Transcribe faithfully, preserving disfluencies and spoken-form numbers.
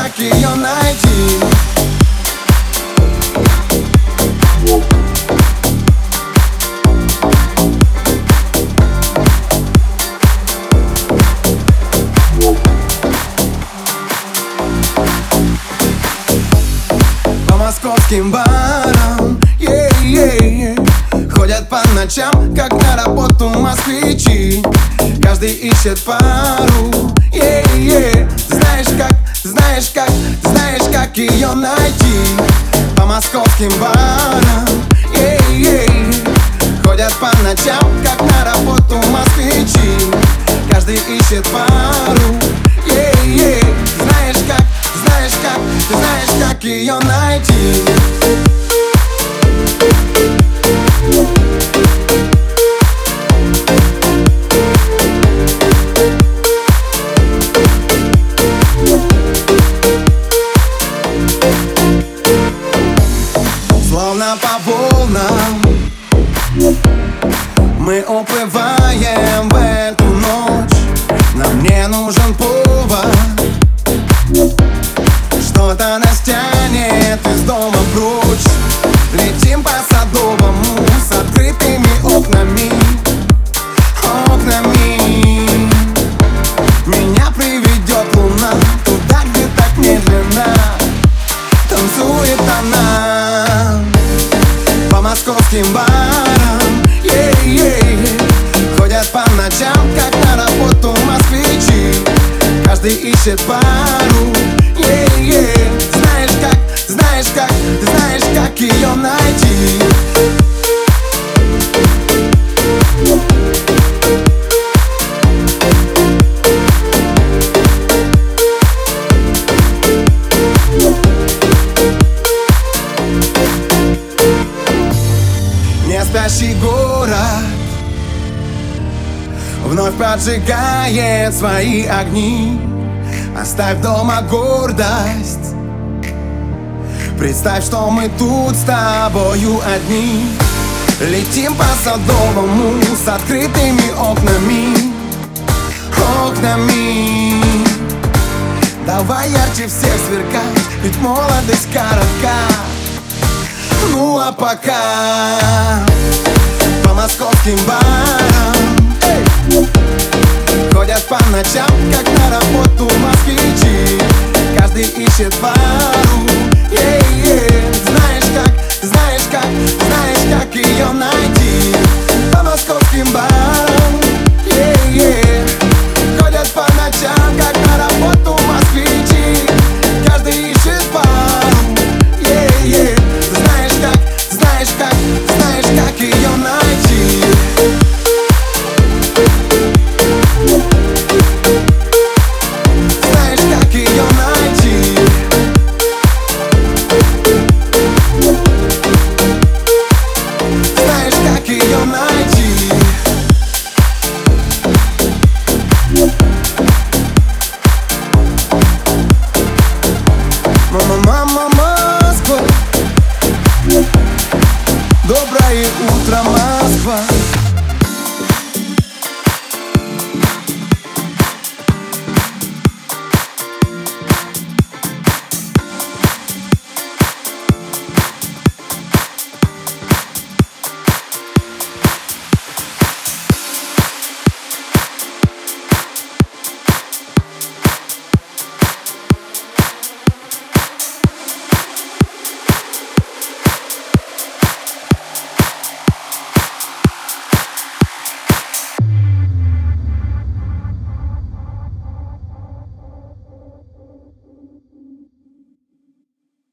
как ее найти. По московским барам, yeah, yeah, yeah. Ходят по ночам, как на работу москвичи. Каждый ищет пару, yeah, yeah. Знаешь как, знаешь как, знаешь как ее найти. По московским барам, yeah, yeah. Ходят по ночам, как на работу москвичи. Каждый ищет пару, yeah, yeah. Знаешь как, знаешь как, ты знаешь как ее найти. Словно по волнам мы уплываем в эту ночь. Нам не нужен повод, что-то нас тянет из дома прочь. Летим по Садовому с открытыми окнами, окнами. Меня приведет луна туда, где так медленно танцует она. По московским барам, yeah, yeah. Ходят по ночам, как на работу москвичи. Каждый ищет пару, yeah, yeah. Знаешь как, знаешь как, ты знаешь как ее найти. Не спящий город вновь поджигает свои огни. Оставь дома гордость, представь, что мы тут с тобою одни. Летим по Садовому с открытыми окнами, окнами. Давай ярче всех сверкать, ведь молодость коротка. Ну а пока по московским барам ходят по ночам, как на работу москвичи. Каждый ищет пару, yeah, yeah. Знаешь как, знаешь как, знаешь как ее найти. По московским барам, yeah, yeah. Ходят по ночам, как на работу москвичи. Каждый ищет пару, yeah, yeah. Знаешь как, знаешь как, знаешь как ее найти. Знаешь как ее найти. Знаешь как ее найти. Мама, мама, Москва. Доброе утро, Москва.